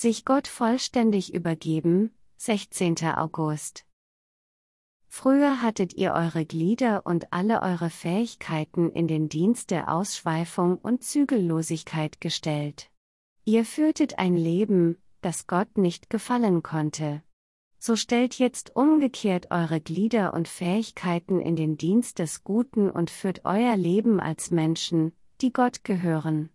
Sich Gott vollständig übergeben, 16. August. Früher hattet ihr eure Glieder und alle eure Fähigkeiten in den Dienst der Ausschweifung und Zügellosigkeit gestellt. Ihr führtet ein Leben, das Gott nicht gefallen konnte. So stellt jetzt umgekehrt eure Glieder und Fähigkeiten in den Dienst des Guten und führt euer Leben als Menschen, die Gott gehören.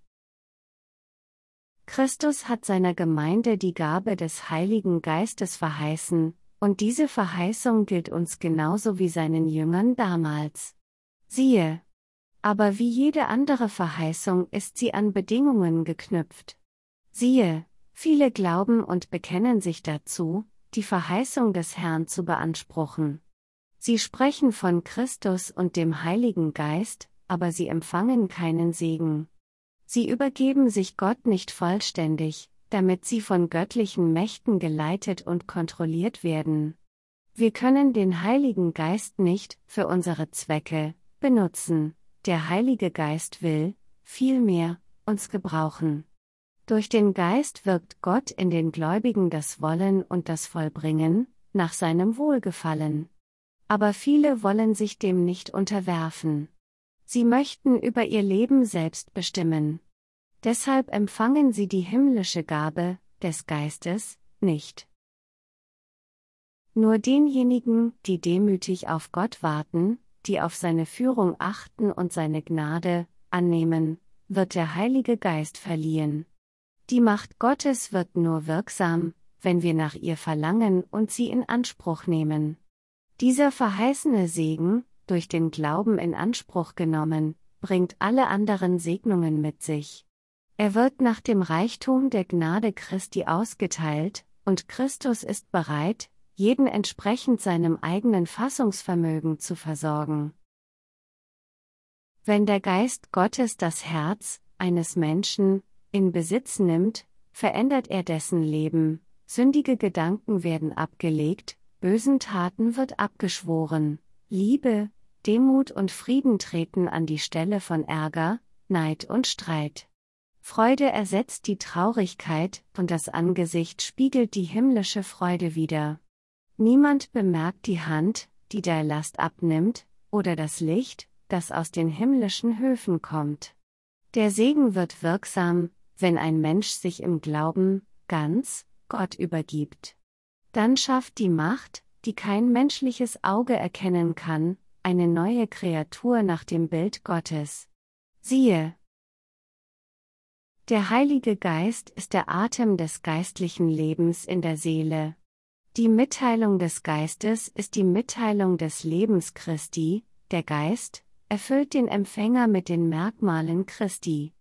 Christus hat seiner Gemeinde die Gabe des Heiligen Geistes verheißen, und diese Verheißung gilt uns genauso wie seinen Jüngern damals. Siehe! Aber wie jede andere Verheißung ist sie an Bedingungen geknüpft. Siehe, viele glauben und bekennen sich dazu, die Verheißung des Herrn zu beanspruchen. Sie sprechen von Christus und dem Heiligen Geist, aber sie empfangen keinen Segen. Sie übergeben sich Gott nicht vollständig, damit sie von göttlichen Mächten geleitet und kontrolliert werden. Wir können den Heiligen Geist nicht, für unsere Zwecke, benutzen. Der Heilige Geist will, vielmehr, uns gebrauchen. Durch den Geist wirkt Gott in den Gläubigen das Wollen und das Vollbringen, nach seinem Wohlgefallen. Aber viele wollen sich dem nicht unterwerfen. Sie möchten über ihr Leben selbst bestimmen. Deshalb empfangen sie die himmlische Gabe des Geistes nicht. Nur denjenigen, die demütig auf Gott warten, die auf seine Führung achten und seine Gnade annehmen, wird der Heilige Geist verliehen. Die Macht Gottes wird nur wirksam, wenn wir nach ihr verlangen und sie in Anspruch nehmen. Dieser verheißene Segen, durch den Glauben in Anspruch genommen, bringt alle anderen Segnungen mit sich. Er wird nach dem Reichtum der Gnade Christi ausgeteilt, und Christus ist bereit, jeden entsprechend seinem eigenen Fassungsvermögen zu versorgen. Wenn der Geist Gottes das Herz eines Menschen in Besitz nimmt, verändert er dessen Leben, sündige Gedanken werden abgelegt, bösen Taten wird abgeschworen, Liebe, Demut und Frieden treten an die Stelle von Ärger, Neid und Streit. Freude ersetzt die Traurigkeit, und das Angesicht spiegelt die himmlische Freude wider. Niemand bemerkt die Hand, die der Last abnimmt, oder das Licht, das aus den himmlischen Höfen kommt. Der Segen wird wirksam, wenn ein Mensch sich im Glauben ganz Gott übergibt. Dann schafft die Macht, die kein menschliches Auge erkennen kann, eine neue Kreatur nach dem Bild Gottes. Siehe! Der Heilige Geist ist der Atem des geistlichen Lebens in der Seele. Die Mitteilung des Geistes ist die Mitteilung des Lebens Christi, der Geist erfüllt den Empfänger mit den Merkmalen Christi.